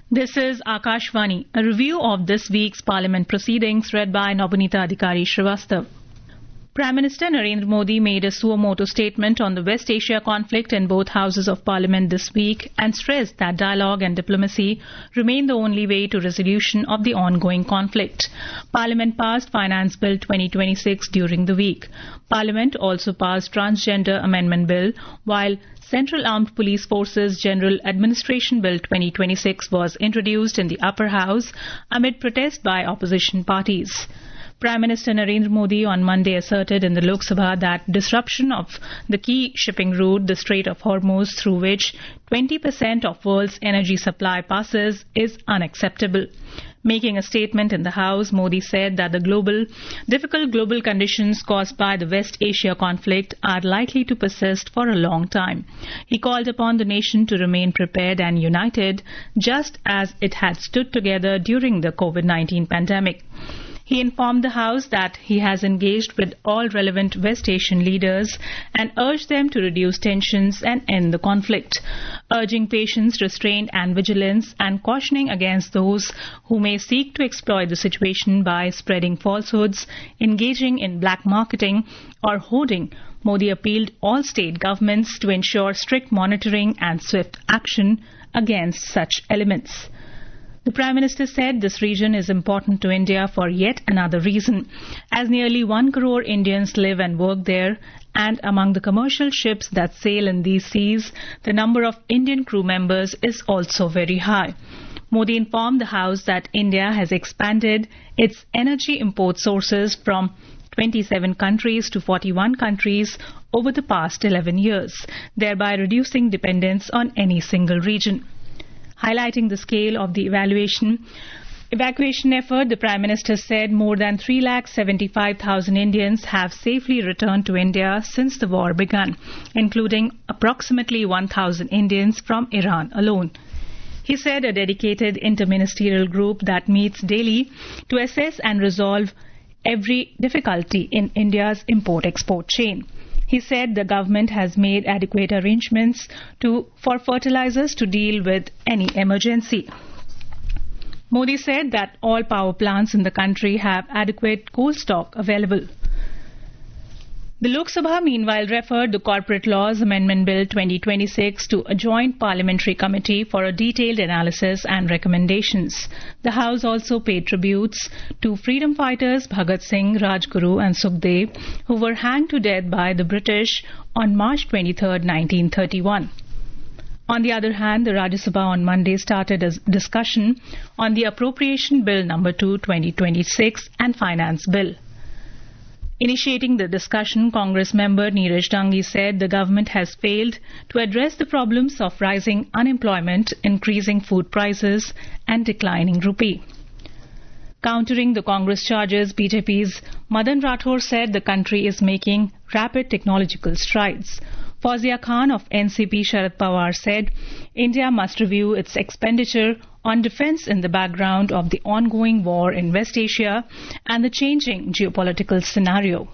This is Akashvani, a review of this week's Parliament proceedings read by Nobunita Adhikari Srivastav. Prime Minister Narendra Modi made a suo motu statement on the West Asia conflict in both houses of Parliament this week and stressed that dialogue and diplomacy remain the only way to resolution of the ongoing conflict. Parliament passed Finance Bill 2026 during the week. Parliament also passed Transgender Amendment Bill, while Central Armed Police Forces General Administration Bill 2026 was introduced in the upper house amid protest by opposition parties. Prime Minister Narendra Modi on Monday asserted in the Lok Sabha that disruption of the key shipping route, the Strait of Hormuz, through which 20% of world's energy supply passes, is unacceptable. Making a statement in the House, Modi said that the difficult global conditions caused by the West Asia conflict are likely to persist for a long time. He called upon the nation to remain prepared and united, just as it had stood together during the COVID-19 pandemic. He informed the House that he has engaged with all relevant West Asian leaders and urged them to reduce tensions and end the conflict, urging patience, restraint and vigilance and cautioning against those who may seek to exploit the situation by spreading falsehoods, engaging in black marketing or hoarding. Modi appealed all state governments to ensure strict monitoring and swift action against such elements. The Prime Minister said this region is important to India for yet another reason, as nearly 1 crore Indians live and work there, and among the commercial ships that sail in these seas, the number of Indian crew members is also very high. Modi informed the House that India has expanded its energy import sources from 27 countries to 41 countries over the past 11 years, thereby reducing dependence on any single region. Highlighting the scale of the evacuation effort, the Prime Minister said more than 375,000 Indians have safely returned to India since the war began, including approximately 1,000 Indians from Iran alone. He said a dedicated interministerial group that meets daily to assess and resolve every difficulty in India's import-export chain. He said the government has made adequate arrangements for fertilizers to deal with any emergency. Modi said that all power plants in the country have adequate coal stock available. The Lok Sabha meanwhile referred the Corporate Laws Amendment Bill 2026 to a joint parliamentary committee for a detailed analysis and recommendations. The House also paid tributes to freedom fighters Bhagat Singh, Rajguru and Sukhdev, who were hanged to death by the British on March 23, 1931. On the other hand, the Rajya Sabha on Monday started a discussion on the Appropriation Bill No. 2, 2026 and Finance Bill. Initiating the discussion, Congress member Neeraj Dangi said the government has failed to address the problems of rising unemployment, increasing food prices and declining rupee. Countering the Congress charges, BJP's Madan Rathore said the country is making rapid technological strides. Fawzia Khan of NCP Sharad Pawar said India must review its expenditure on defence in the background of the ongoing war in West Asia and the changing geopolitical scenario.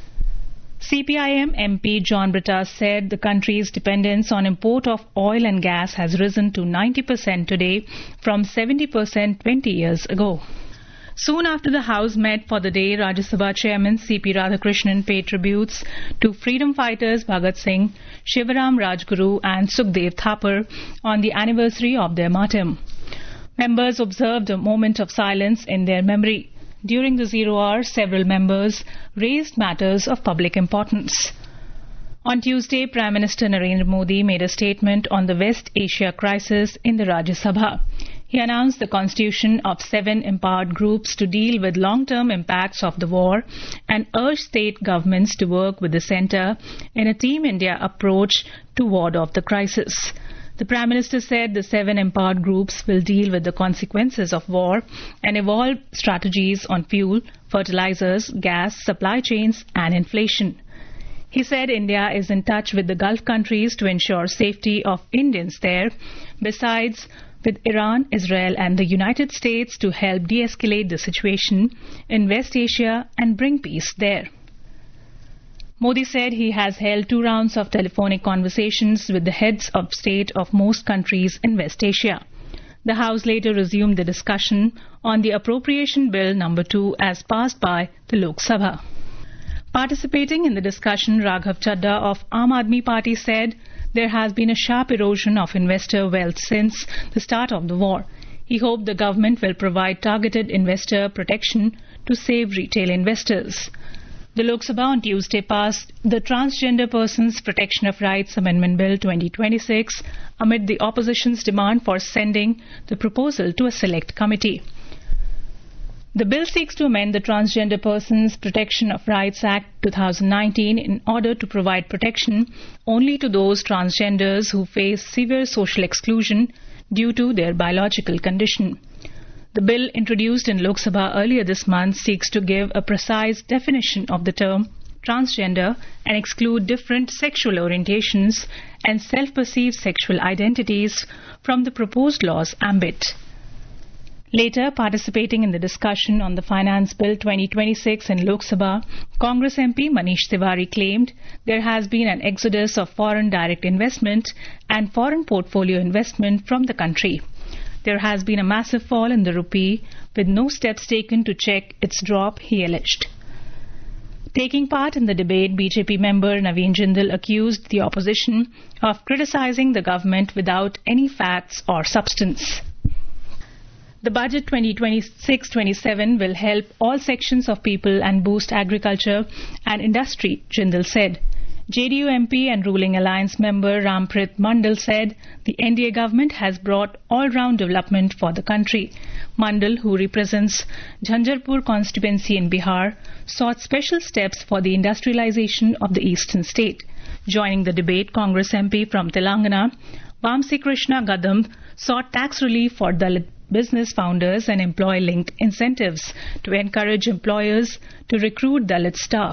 CPIM MP John Brittas said the country's dependence on import of oil and gas has risen to 90% today from 70% 20 years ago. Soon after the House met for the day, Rajya Sabha Chairman C.P. Radhakrishnan paid tributes to freedom fighters Bhagat Singh, Shivaram Rajguru and Sukhdev Thapar on the anniversary of their martyrdom. Members observed a moment of silence in their memory. During the 0 hour, several members raised matters of public importance. On Tuesday, Prime Minister Narendra Modi made a statement on the West Asia crisis in the Rajya Sabha. He announced the constitution of 7 empowered groups to deal with long-term impacts of the war and urged state governments to work with the centre in a Team India approach to ward off the crisis. The Prime Minister said the 7 empowered groups will deal with the consequences of war and evolve strategies on fuel, fertilizers, gas, supply chains and inflation. He said India is in touch with the Gulf countries to ensure safety of Indians there, besides with Iran, Israel and the United States to help de-escalate the situation in West Asia and bring peace there. Modi said he has held 2 rounds of telephonic conversations with the heads of state of most countries in West Asia. The House later resumed the discussion on the Appropriation Bill number 2 as passed by the Lok Sabha. Participating in the discussion, Raghav Chadha of Aam Aadmi Party said there has been a sharp erosion of investor wealth since the start of the war. He hoped the government will provide targeted investor protection to save retail investors. The Lok Sabha on Tuesday passed the Transgender Persons Protection of Rights Amendment Bill 2026 amid the opposition's demand for sending the proposal to a select committee. The bill seeks to amend the Transgender Persons Protection of Rights Act 2019 in order to provide protection only to those transgenders who face severe social exclusion due to their biological condition. The bill introduced in Lok Sabha earlier this month seeks to give a precise definition of the term transgender and exclude different sexual orientations and self-perceived sexual identities from the proposed law's ambit. Later, participating in the discussion on the Finance Bill 2026 in Lok Sabha, Congress MP Manish Tiwari claimed there has been an exodus of foreign direct investment and foreign portfolio investment from the country. There has been a massive fall in the rupee with no steps taken to check its drop, he alleged. Taking part in the debate, BJP member Naveen Jindal accused the opposition of criticizing the government without any facts or substance. The budget 2026-27 will help all sections of people and boost agriculture and industry, Jindal said. JDU MP and ruling alliance member Ramprit Mandal said the NDA government has brought all-round development for the country. Mandal, who represents Jhanjarpur constituency in Bihar, sought special steps for the industrialization of the eastern state. Joining the debate, Congress MP from Telangana, Vamsi Krishna Gadam, sought tax relief for Dalit business founders and employee-linked incentives to encourage employers to recruit Dalit staff.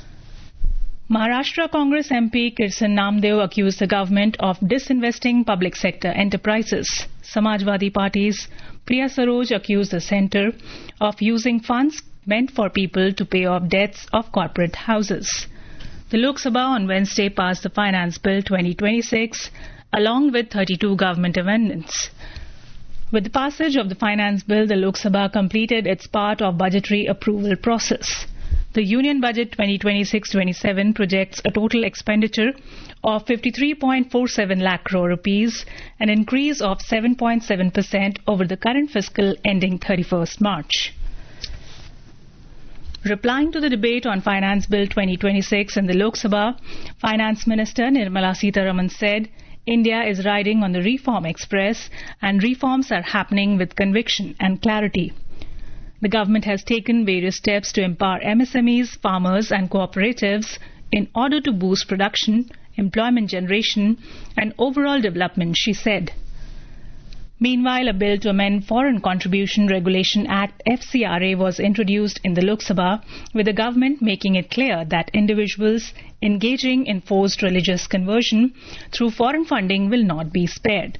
Maharashtra Congress MP Kirsan Namdev accused the government of disinvesting public sector enterprises. Samajwadi Party's Priya Saroj accused the centre of using funds meant for people to pay off debts of corporate houses. The Lok Sabha on Wednesday passed the Finance Bill 2026 along with 32 government amendments. With the passage of the Finance Bill, the Lok Sabha completed its part of budgetary approval process. The Union Budget 2026-27 projects a total expenditure of 53.47 lakh crore rupees, an increase of 7.7% over the current fiscal ending 31st March. Replying to the debate on Finance Bill 2026 in the Lok Sabha, Finance Minister Nirmala Sitharaman said, India is riding on the reform express and reforms are happening with conviction and clarity. The government has taken various steps to empower MSMEs, farmers and cooperatives in order to boost production, employment generation and overall development, she said. Meanwhile, a bill to amend Foreign Contribution Regulation Act FCRA was introduced in the Lok Sabha, with the government making it clear that individuals engaging in forced religious conversion through foreign funding will not be spared.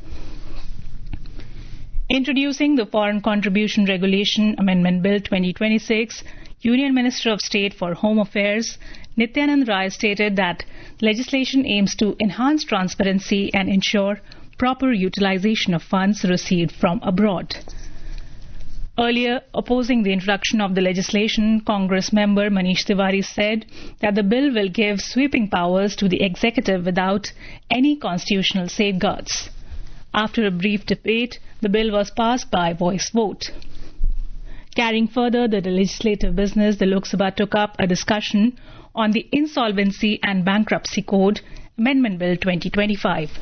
Introducing the Foreign Contribution Regulation Amendment Bill 2026, Union Minister of State for Home Affairs Nityanand Rai stated that legislation aims to enhance transparency and ensure proper utilization of funds received from abroad. Earlier, opposing the introduction of the legislation, Congress member Manish Tiwari said that the bill will give sweeping powers to the executive without any constitutional safeguards. After a brief debate, the bill was passed by voice vote. Carrying further the legislative business, the Lok Sabha took up a discussion on the Insolvency and Bankruptcy Code Amendment Bill 2025.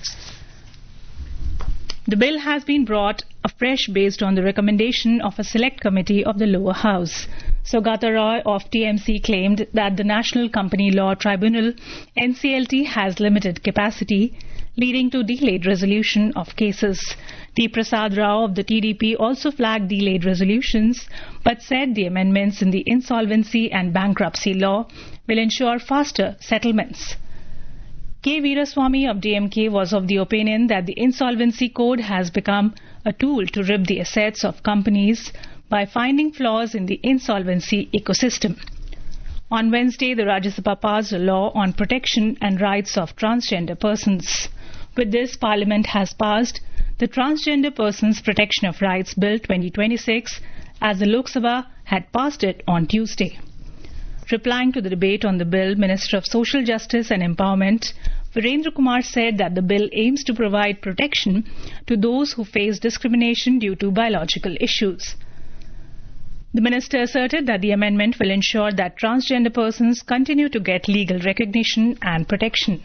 The bill has been brought afresh based on the recommendation of a select committee of the lower house. Saugata Roy of TMC claimed that the National Company Law Tribunal NCLT has limited capacity, leading to delayed resolution of cases. T. Prasad Rao of the TDP also flagged delayed resolutions, but said the amendments in the Insolvency and Bankruptcy Law will ensure faster settlements. K. Veeraswamy of DMK was of the opinion that the Insolvency Code has become a tool to rip the assets of companies by finding flaws in the insolvency ecosystem. On Wednesday, the Rajya Sabha passed a law on protection and rights of transgender persons. With this, Parliament has passed the Transgender Persons Protection of Rights Bill 2026 as the Lok Sabha had passed it on Tuesday. Replying to the debate on the bill, Minister of Social Justice and Empowerment Virendra Kumar said that the bill aims to provide protection to those who face discrimination due to biological issues. The minister asserted that the amendment will ensure that transgender persons continue to get legal recognition and protection.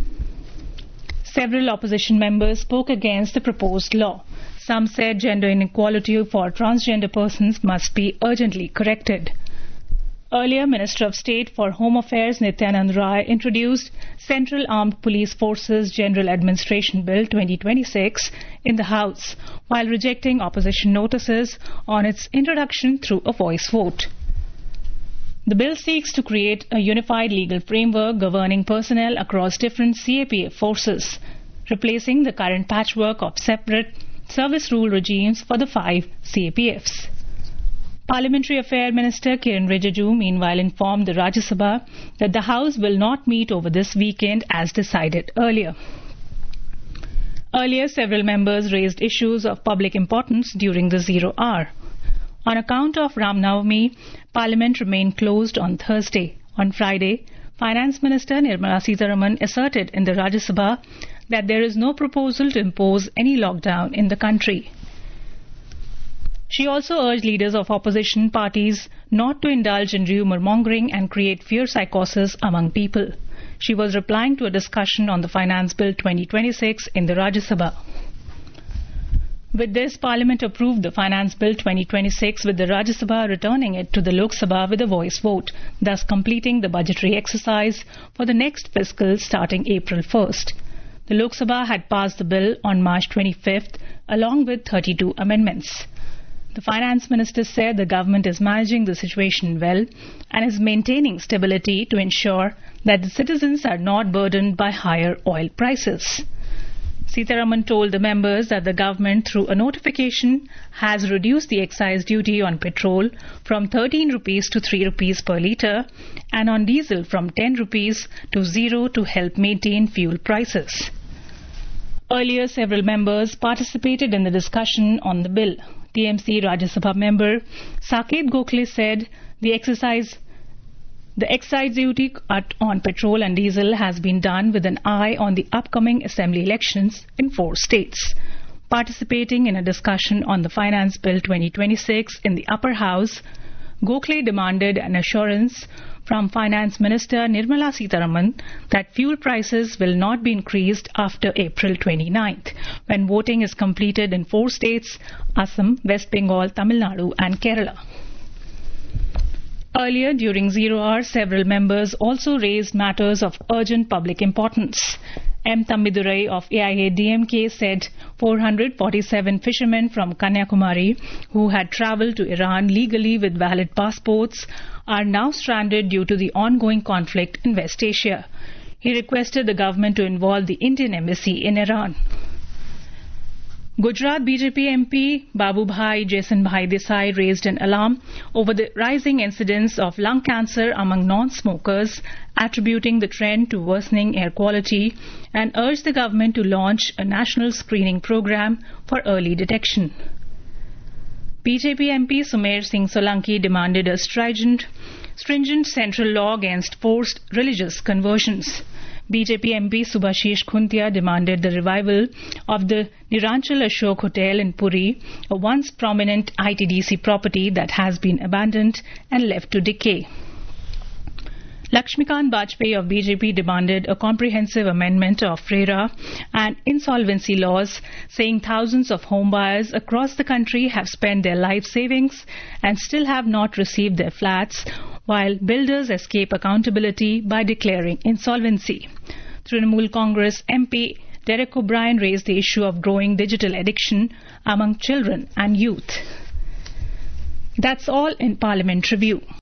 Several opposition members spoke against the proposed law. Some said gender inequality for transgender persons must be urgently corrected. Earlier, Minister of State for Home Affairs Nityanand Rai introduced Central Armed Police Forces General Administration Bill 2026 in the House, while rejecting opposition notices on its introduction through a voice vote. The bill seeks to create a unified legal framework governing personnel across different CAPF forces, replacing the current patchwork of separate service rule regimes for the 5 CAPFs. Parliamentary Affairs Minister Kiren Rijiju meanwhile informed the Rajya Sabha that the House will not meet over this weekend as decided earlier. Earlier, several members raised issues of public importance during the 0 hour. On account of Ram Navami, Parliament remained closed on Thursday. On Friday, Finance Minister Nirmala Sitharaman asserted in the Rajya Sabha that there is no proposal to impose any lockdown in the country. She also urged leaders of opposition parties not to indulge in rumour-mongering and create fear psychosis among people. She was replying to a discussion on the Finance Bill 2026 in the Rajya Sabha. With this, Parliament approved the Finance Bill 2026 with the Rajya Sabha returning it to the Lok Sabha with a voice vote, thus completing the budgetary exercise for the next fiscal starting April 1st. The Lok Sabha had passed the bill on March 25th along with 32 amendments. The Finance Minister said the government is managing the situation well and is maintaining stability to ensure that the citizens are not burdened by higher oil prices. Sitharaman told the members that the government, through a notification, has reduced the excise duty on petrol from 13 rupees to 3 rupees per litre and on diesel from 10 rupees to 0 to help maintain fuel prices. Earlier, several members participated in the discussion on the bill. TMC Rajya Sabha member Saket Gokhale said the excise duty cut on petrol and diesel has been done with an eye on the upcoming assembly elections in 4 states. Participating in a discussion on the Finance Bill 2026 in the Upper House, Gokhale demanded an assurance from Finance Minister Nirmala Sitharaman that fuel prices will not be increased after April 29th, when voting is completed in 4 states, Assam, West Bengal, Tamil Nadu and Kerala. Earlier, during 0 hour, several members also raised matters of urgent public importance. M. Thambidurai of AIADMK said 447 fishermen from Kanyakumari who had travelled to Iran legally with valid passports are now stranded due to the ongoing conflict in West Asia. He requested the government to involve the Indian embassy in Iran. Gujarat BJP MP Babubhai Jaisonbhai Desai raised an alarm over the rising incidence of lung cancer among non-smokers, attributing the trend to worsening air quality, and urged the government to launch a national screening program for early detection. BJP MP Sumer Singh Solanki demanded a stringent central law against forced religious conversions. BJP MP Subhashish Khuntia demanded the revival of the Niranchal Ashok Hotel in Puri, a once prominent ITDC property that has been abandoned and left to decay. Lakshmikant Bajpayee of BJP demanded a comprehensive amendment of RERA and insolvency laws, saying thousands of home buyers across the country have spent their life savings and still have not received their flats, while builders escape accountability by declaring insolvency. Trinamool Congress MP Derek O'Brien raised the issue of growing digital addiction among children and youth. That's all in Parliament Review.